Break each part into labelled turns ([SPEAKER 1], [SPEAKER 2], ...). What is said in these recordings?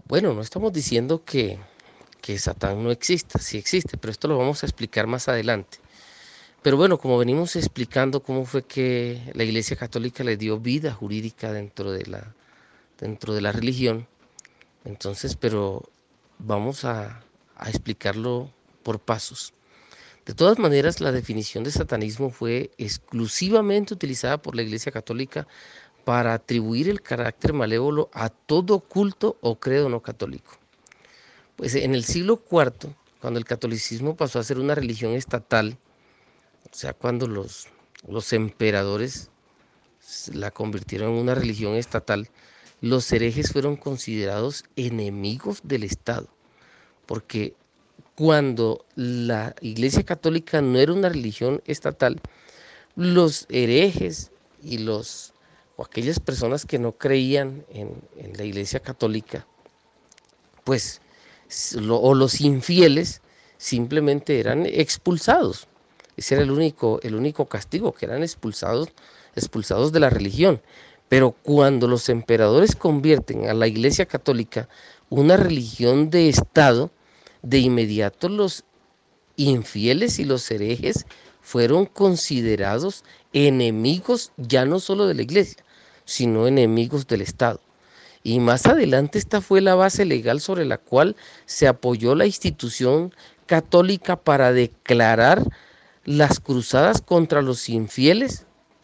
[SPEAKER 1] Bueno, no estamos diciendo que Satán no exista, sí existe, pero esto lo vamos a explicar más adelante. Pero bueno, como venimos explicando cómo fue que la Iglesia Católica le dio vida jurídica dentro de la religión, entonces, pero vamos a explicarlo por pasos. De todas maneras, la definición de satanismo fue exclusivamente utilizada por la Iglesia Católica para atribuir el carácter malévolo a todo culto o credo no católico. Pues en el siglo IV, cuando el catolicismo pasó a ser una religión estatal, o sea, cuando los emperadores la convirtieron en una religión estatal, los herejes fueron considerados enemigos del Estado, porque cuando la Iglesia Católica no era una religión estatal, los herejes y o aquellas personas que no creían en la Iglesia Católica, pues, o los infieles, simplemente eran expulsados. Ese era el único castigo, que eran expulsados de la religión. Pero cuando los emperadores convierten a la Iglesia Católica una religión de Estado, de inmediato los infieles y los herejes fueron considerados enemigos ya no solo de la Iglesia, sino enemigos del Estado. Y más adelante esta fue la base legal sobre la cual se apoyó la institución católica para declarar las cruzadas contra los infieles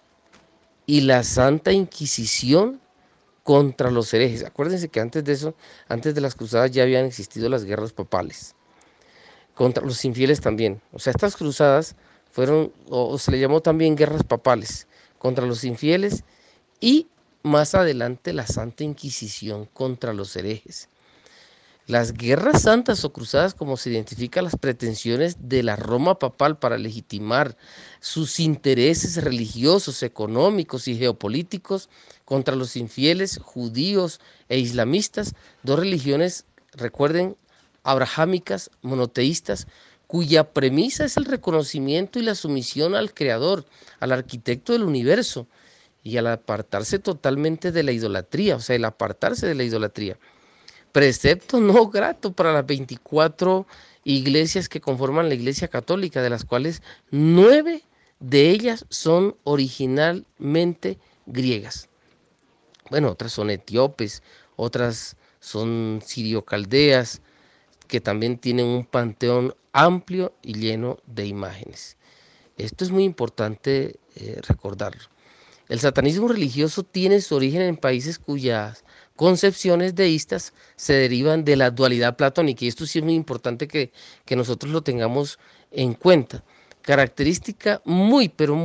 [SPEAKER 1] y la Santa Inquisición contra los herejes. Acuérdense que antes de eso, antes de las cruzadas ya habían existido las guerras papales, contra los infieles también. O sea, estas cruzadas fueron, o se le llamó también guerras papales, contra los infieles y más adelante la Santa Inquisición contra los herejes. Las guerras santas o cruzadas, como se identifican las pretensiones de la Roma papal para legitimar sus intereses religiosos, económicos y geopolíticos contra los infieles judíos e islamistas, dos religiones, recuerden, abrahámicas, monoteístas, cuya premisa es el reconocimiento y la sumisión al Creador, al arquitecto del universo, y al apartarse totalmente de la idolatría, o sea, el apartarse de la idolatría. Precepto no grato para las 24 iglesias que conforman la Iglesia Católica, de las cuales 9 de ellas son originalmente griegas. Bueno, otras son etíopes, otras son sirio-caldeas, que también tienen un panteón amplio y lleno de imágenes. Esto es muy importante recordarlo. El satanismo religioso tiene su origen en países cuyas concepciones deístas se derivan de la dualidad platónica, y esto sí es muy importante que nosotros lo tengamos en cuenta. Característica muy, pero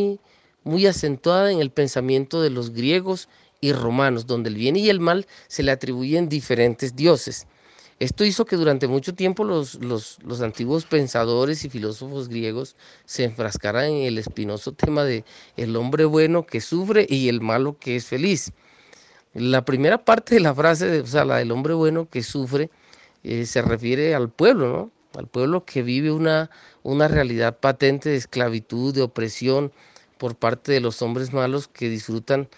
[SPEAKER 1] muy acentuada en el pensamiento de los griegos y romanos, donde el bien y el mal se le atribuyen diferentes dioses. Esto hizo que durante mucho tiempo los antiguos pensadores y filósofos griegos se enfrascaran en el espinoso tema de el hombre bueno que sufre y el malo que es feliz. La primera parte de la frase, o sea, la del hombre bueno que sufre, se refiere al pueblo, ¿no? Al pueblo que vive una realidad patente de esclavitud, de opresión por parte de los hombres malos que disfrutan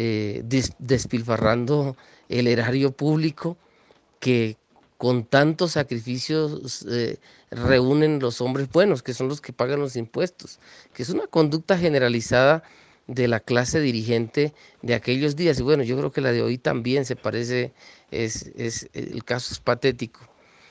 [SPEAKER 1] despilfarrando el erario público que con tantos sacrificios reúnen los hombres buenos, que son los que pagan los impuestos, que es una conducta generalizada de la clase dirigente de aquellos días. Y bueno, yo creo que la de hoy también se parece, el caso es patético.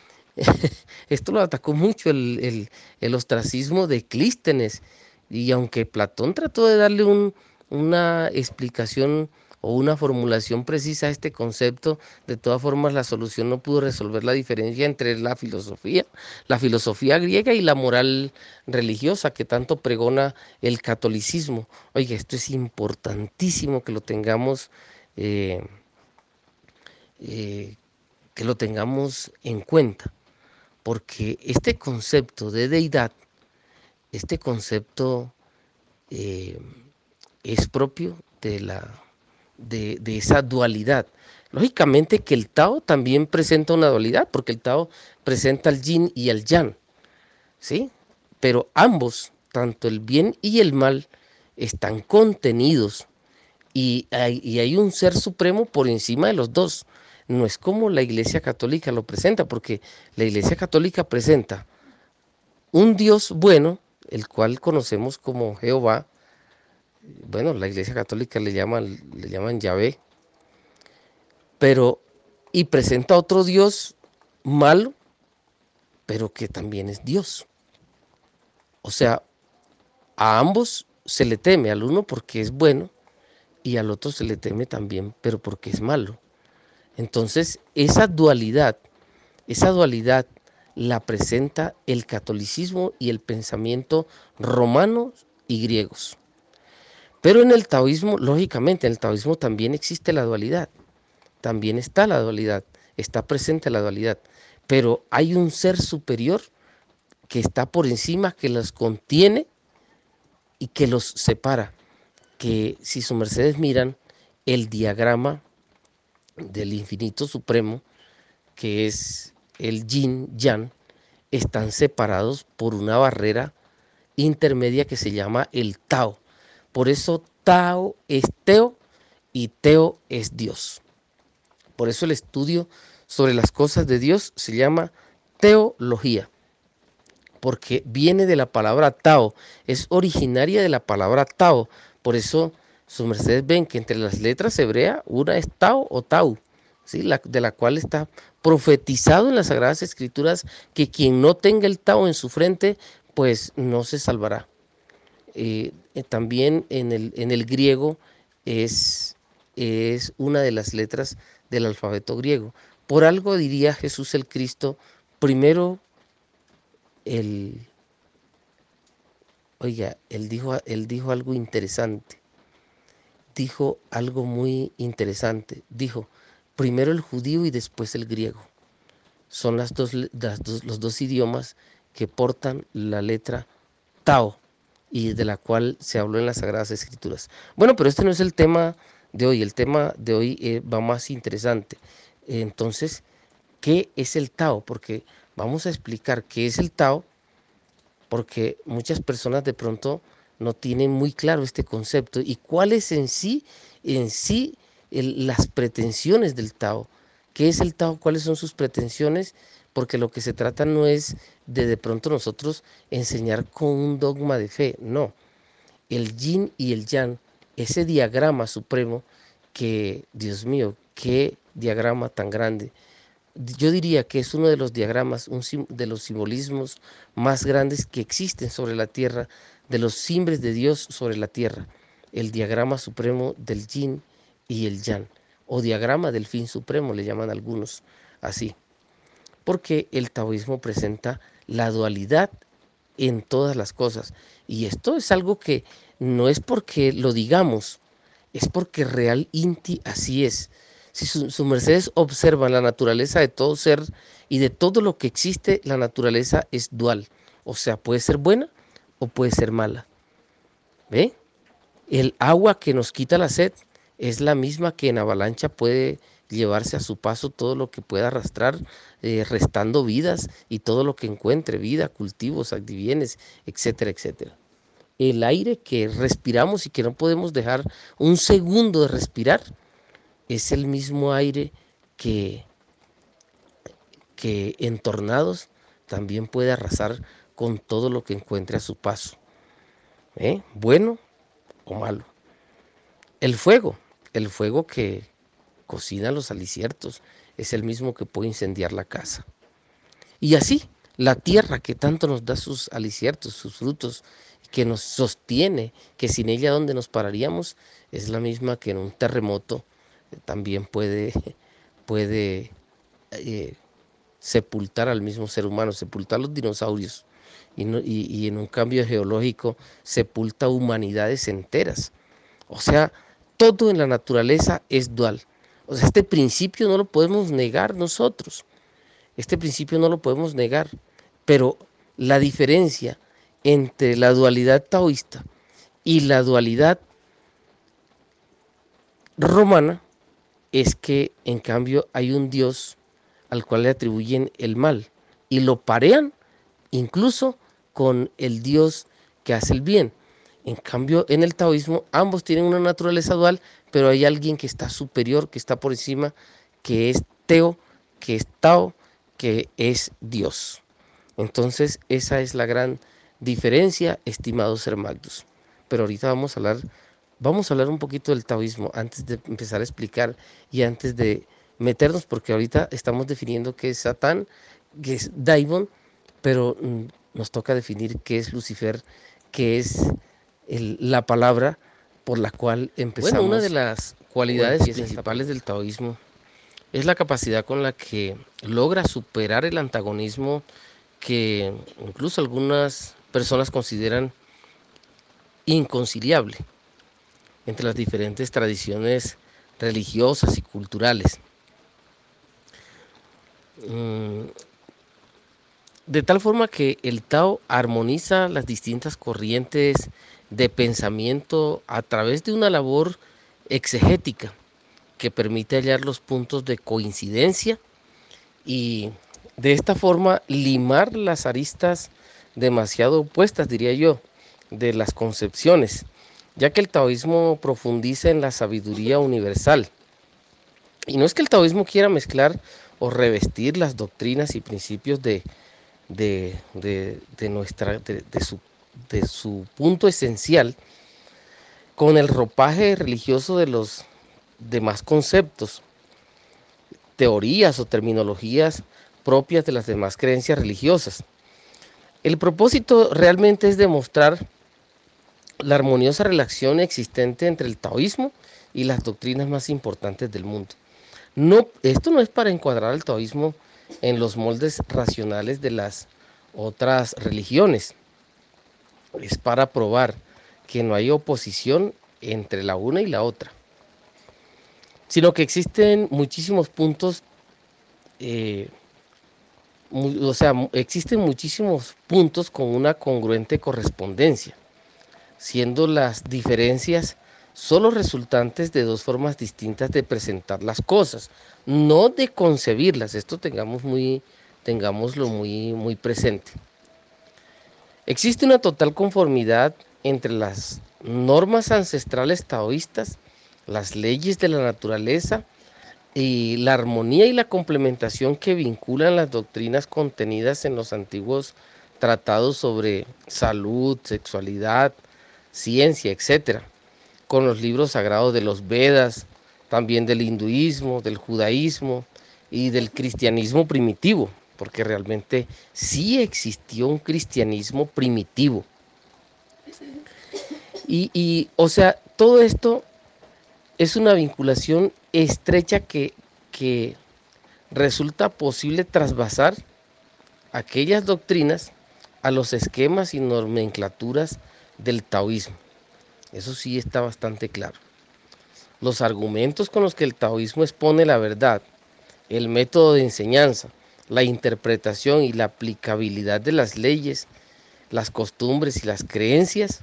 [SPEAKER 1] Esto lo atacó mucho el ostracismo de Clístenes, y aunque Platón trató de darle una explicación o una formulación precisa a este concepto, de todas formas la solución no pudo resolver la diferencia entre la filosofía griega y la moral religiosa que tanto pregona el catolicismo. Oiga, esto es importantísimo eh, eh, que lo tengamos en cuenta, porque este concepto de deidad, este concepto eh, es propio de esa dualidad. Lógicamente que el Tao también presenta una dualidad, porque el Tao presenta el yin y el yang, ¿sí? Pero ambos, tanto el bien y el mal, están contenidos y hay un ser supremo por encima de los dos. no es como la Iglesia Católica lo presenta, porque la Iglesia Católica presenta un Dios bueno, el cual conocemos como Jehová. Bueno, la Iglesia Católica le llaman Yahvé, pero y presenta otro Dios malo, pero que también es Dios. O sea, a ambos se le teme, al uno porque es bueno y al otro se le teme también, pero porque es malo. Entonces, esa dualidad la presenta el catolicismo y el pensamiento romano y griegos. Pero en el taoísmo, lógicamente, en el taoísmo también existe la dualidad, también está la dualidad, está presente la dualidad, pero hay un ser superior que está por encima, que los contiene y que los separa, que si sus mercedes miran el diagrama del infinito supremo, que es el yin yang, están separados por una barrera intermedia que se llama el Tao. Por eso Tao es Teo y Teo es Dios. Por eso el estudio sobre las cosas de Dios se llama teología, porque viene de la palabra Tao, es originaria de la palabra Tao. Por eso sus mercedes ven que entre las letras hebreas una es Tao o Tau, ¿sí? De la cual está profetizado en las Sagradas Escrituras que quien no tenga el Tao en su frente, pues no se salvará. También en el griego es una de las letras del alfabeto griego. Por algo diría Jesús el Cristo, primero el, oiga, él dijo algo interesante, dijo algo muy interesante, dijo, primero el judío y después el griego. Son los dos idiomas que portan la letra Tao y de la cual se habló en las Sagradas Escrituras. Bueno, pero este no es el tema de hoy, el tema de hoy va más interesante. Entonces, ¿qué es el Tao? Porque vamos a explicar qué es el Tao, porque muchas personas de pronto no tienen muy claro este concepto y cuáles en sí las pretensiones del Tao. ¿Qué es el Tao? ¿Cuáles son sus pretensiones? Porque lo que se trata no es de pronto nosotros enseñar con un dogma de fe, no. El yin y el yang, ese diagrama supremo que, Dios mío, qué diagrama tan grande. Yo diría que es uno de los diagramas, de los simbolismos más grandes que existen sobre la tierra, de los simbres de Dios sobre la tierra, el diagrama supremo del yin y el yang, o diagrama del fin supremo, le llaman algunos así, porque el taoísmo presenta la dualidad en todas las cosas, y esto es algo que no es porque lo digamos, es porque real inti así es. Si sus mercedes observan la naturaleza de todo ser y de todo lo que existe, la naturaleza es dual. O sea, puede ser buena o puede ser mala. ¿Ve? El agua que nos quita la sed es la misma que en avalancha puede llevarse a su paso todo lo que pueda arrastrar, restando vidas y todo lo que encuentre, vida, cultivos, adivienes, etcétera, etcétera. El aire que respiramos y que no podemos dejar un segundo de respirar es el mismo aire que, que en tornados también puede arrasar con todo lo que encuentre a su paso, bueno o malo. El fuego, el fuego que cocina los aliciertos, es el mismo que puede incendiar la casa. Y así, la tierra que tanto nos da sus aliciertos, sus frutos, que nos sostiene, que sin ella donde nos pararíamos, es la misma que en un terremoto también puede eh, sepultar al mismo ser humano, sepultar los dinosaurios y en un cambio geológico sepulta humanidades enteras. O sea, todo en la naturaleza es dual. O sea, este principio no lo podemos negar nosotros. Este principio no lo podemos negar. Pero la diferencia entre la dualidad taoísta y la dualidad romana es que en cambio hay un Dios al cual le atribuyen el mal y lo parean incluso con el Dios que hace el bien. En cambio, en el taoísmo ambos tienen una naturaleza dual, pero hay alguien que está superior, que está por encima, que es Teo, que es Tao, que es Dios. Entonces esa es la gran diferencia, estimado Ser Magnus. Pero ahorita vamos a hablar un poquito del taoísmo antes de empezar a explicar y antes de meternos, porque ahorita estamos definiendo qué es Satán, qué es Daimon, pero nos toca definir qué es Lucifer, qué es la palabra por la cual empezamos. Bueno, una de las cualidades principales del taoísmo es la capacidad con la que logra superar el antagonismo que incluso algunas personas consideran inconciliable entre las diferentes tradiciones religiosas y culturales. De tal forma que el Tao armoniza las distintas corrientes de pensamiento a través de una labor exegética que permite hallar los puntos de coincidencia y de esta forma limar las aristas demasiado opuestas, diría yo, de las concepciones, ya que el taoísmo profundiza en la sabiduría universal. Y no es que el taoísmo quiera mezclar o revestir las doctrinas y principios de su punto esencial con el ropaje religioso de los demás conceptos, teorías o terminologías propias de las demás creencias religiosas. El propósito realmente es demostrar la armoniosa relación existente entre el taoísmo y las doctrinas más importantes del mundo. No, esto no es para encuadrar al taoísmo en los moldes racionales de las otras religiones, es para probar que no hay oposición entre la una y la otra, sino que existen muchísimos puntos, existen muchísimos puntos con una congruente correspondencia, siendo las diferencias solo resultantes de dos formas distintas de presentar las cosas, no de concebirlas. Esto tengámoslo muy presente. Existe una total conformidad entre las normas ancestrales taoístas, las leyes de la naturaleza y la armonía y la complementación que vinculan las doctrinas contenidas en los antiguos tratados sobre salud, sexualidad, ciencia, etcétera, con los libros sagrados de los Vedas, también del hinduismo, del judaísmo y del cristianismo primitivo, porque realmente sí existió un cristianismo primitivo. O sea, todo esto es una vinculación estrecha que resulta posible trasvasar aquellas doctrinas a los esquemas y nomenclaturas del taoísmo. Eso sí está bastante claro. Los argumentos con los que el taoísmo expone la verdad, el método de enseñanza, la interpretación y la aplicabilidad de las leyes, las costumbres y las creencias,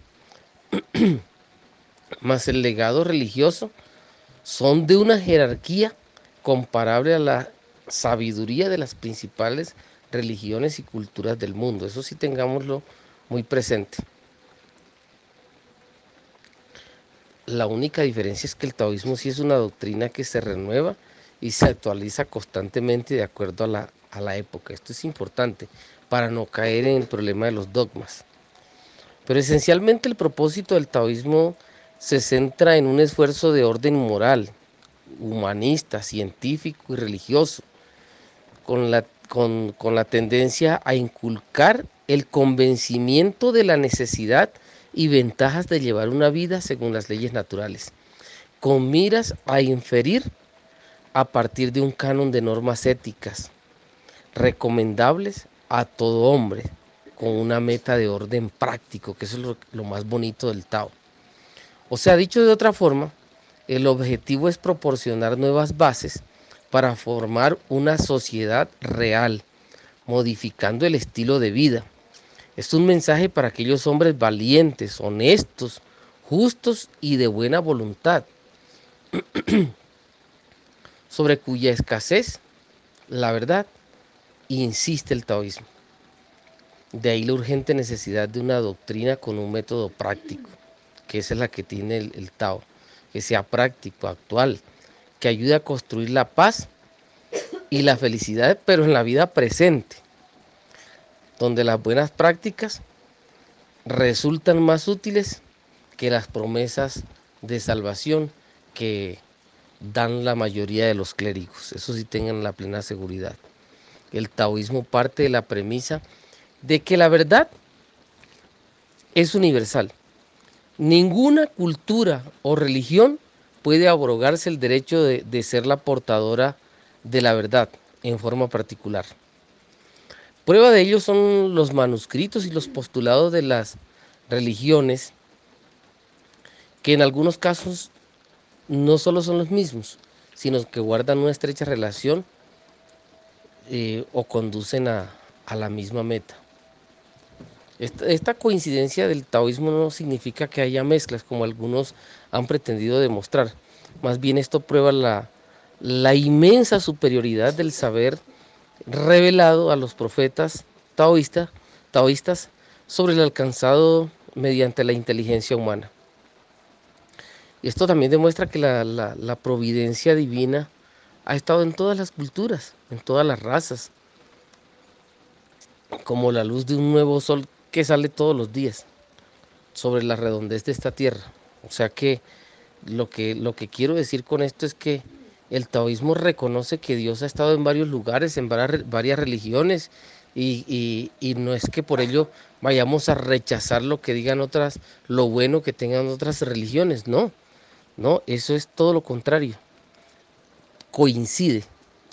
[SPEAKER 1] más el legado religioso, son de una jerarquía comparable a la sabiduría de las principales religiones y culturas del mundo. Eso sí tengámoslo muy presente. La única diferencia es que el taoísmo sí es una doctrina que se renueva y se actualiza constantemente de acuerdo a la época. Esto es importante para no caer en el problema de los dogmas. Pero esencialmente el propósito del taoísmo se centra en un esfuerzo de orden moral, humanista, científico y religioso, con la tendencia a inculcar el convencimiento de la necesidad y ventajas de llevar una vida según las leyes naturales, con miras a inferir a partir de un canon de normas éticas recomendables a todo hombre, con una meta de orden práctico, que eso es lo más bonito del Tao. O sea, dicho de otra forma, el objetivo es proporcionar nuevas bases para formar una sociedad real, modificando el estilo de vida. Es un mensaje para aquellos hombres valientes, honestos, justos y de buena voluntad, sobre cuya escasez, la verdad, insiste el taoísmo. De ahí la urgente necesidad de una doctrina con un método práctico, que esa es la que tiene el Tao, que sea práctico, actual, que ayude a construir la paz y la felicidad, pero en la vida presente, donde las buenas prácticas resultan más útiles que las promesas de salvación que dan la mayoría de los clérigos. Eso sí, tengan la plena seguridad. El taoísmo parte de la premisa de que la verdad es universal. Ninguna cultura o religión puede abrogarse el derecho de ser la portadora de la verdad en forma particular. Prueba de ello son los manuscritos y los postulados de las religiones, que en algunos casos no solo son los mismos, sino que guardan una estrecha relación o conducen a la misma meta. Esta coincidencia del taoísmo no significa que haya mezclas, como algunos han pretendido demostrar. Más bien esto prueba la inmensa superioridad del saber revelado a los profetas taoístas sobre el alcanzado mediante la inteligencia humana. Y esto también demuestra que la providencia divina ha estado en todas las culturas, en todas las razas, como la luz de un nuevo sol que sale todos los días sobre la redondez de esta tierra. O sea que lo que quiero decir con esto es que el taoísmo reconoce que Dios ha estado en varios lugares, en varias religiones, y no es que por ello vayamos a rechazar lo que digan otras, lo bueno que tengan otras religiones, no, no, eso es todo lo contrario, coincide.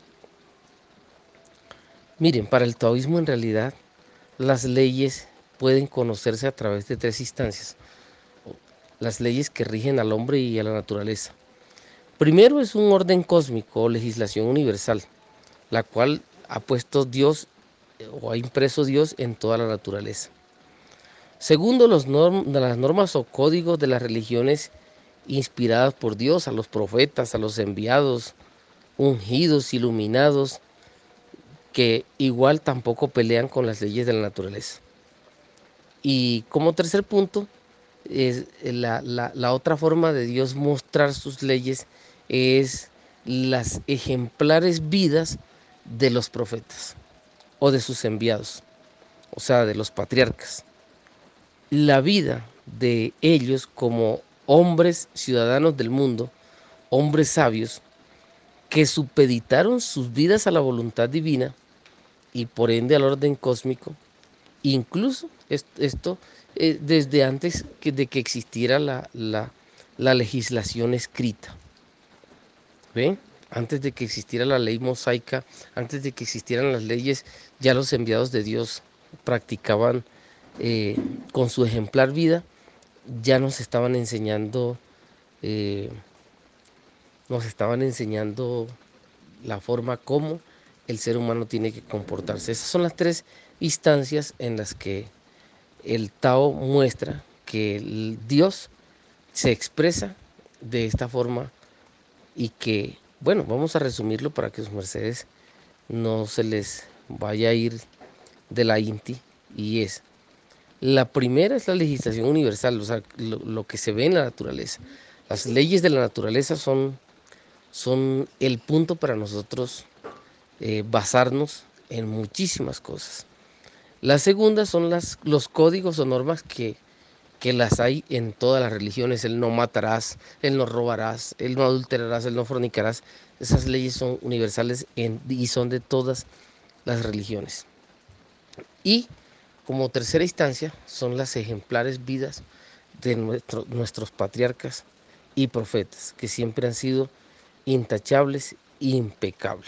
[SPEAKER 1] Miren, para el taoísmo en realidad las leyes pueden conocerse a través de tres instancias, las leyes que rigen al hombre y a la naturaleza. Primero es un orden cósmico o legislación universal, la cual ha puesto Dios o ha impreso Dios en toda la naturaleza. Segundo, las normas o códigos de las religiones inspiradas por Dios, a los profetas, a los enviados, ungidos, iluminados, que igual tampoco pelean con las leyes de la naturaleza. Y como tercer punto, es la otra forma de Dios mostrar sus leyes es las ejemplares vidas de los profetas o de sus enviados, o sea, de los patriarcas. La vida de ellos como hombres ciudadanos del mundo, hombres sabios, que supeditaron sus vidas a la voluntad divina y por ende al orden cósmico, incluso esto desde antes de que existiera la legislación escrita. ¿Ven? Antes de que existiera la ley mosaica, antes de que existieran las leyes, ya los enviados de Dios practicaban eh, con su ejemplar vida, ya eh, nos estaban enseñando la forma como el ser humano tiene que comportarse. Esas son las tres instancias en las que el Tao muestra que el Dios se expresa de esta forma y que, bueno, vamos a resumirlo para que sus mercedes no se les vaya a ir de la INTI, y es, la primera es la legislación universal, o sea, lo que se ve en la naturaleza. Las leyes de la naturaleza son el punto para nosotros basarnos en muchísimas cosas. La segunda son los códigos o normas que las hay en todas las religiones: el no matarás, el no robarás, el no adulterarás, el no fornicarás. Esas leyes son universales y son de todas las religiones. Y como tercera instancia son las ejemplares vidas de nuestros patriarcas y profetas, que siempre han sido intachables e impecables.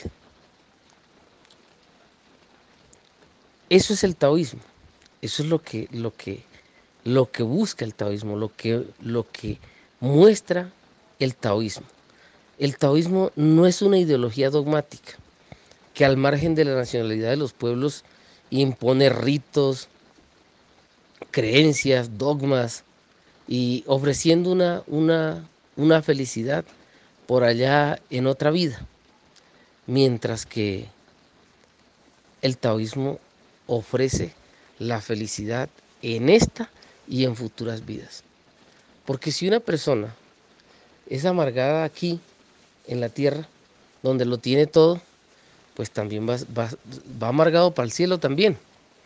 [SPEAKER 1] Eso es el taoísmo, eso es lo que busca el taoísmo, lo que muestra el taoísmo. El taoísmo no es una ideología dogmática que al margen de la nacionalidad de los pueblos impone ritos, creencias, dogmas y ofreciendo una felicidad por allá en otra vida, mientras que el taoísmo ofrece la felicidad en esta y en futuras vidas. Porque si una persona es amargada aquí en la tierra, donde lo tiene todo, pues también va amargado para el cielo también.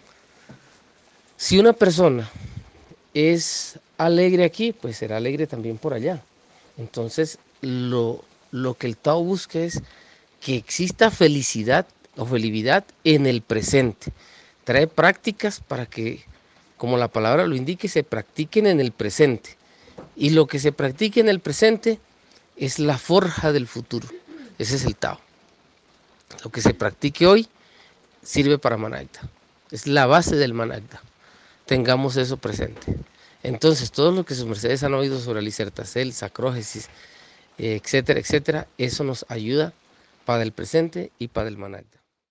[SPEAKER 1] Si una persona es alegre aquí, pues será alegre también por allá. Entonces, lo que el Tao busca es que exista felicidad o felicidad en el presente. Trae prácticas para que, como la palabra lo indique, se practiquen en el presente. Y lo que se practique en el presente es la forja del futuro. Ese es el Tao. Lo que se practique hoy sirve para Managda. Es la base del Managda. Tengamos eso presente. Entonces, todo lo que sus mercedes han oído sobre el Isertacel, sacrógesis, etcétera, etcétera, eso nos ayuda para el presente y para el Managda.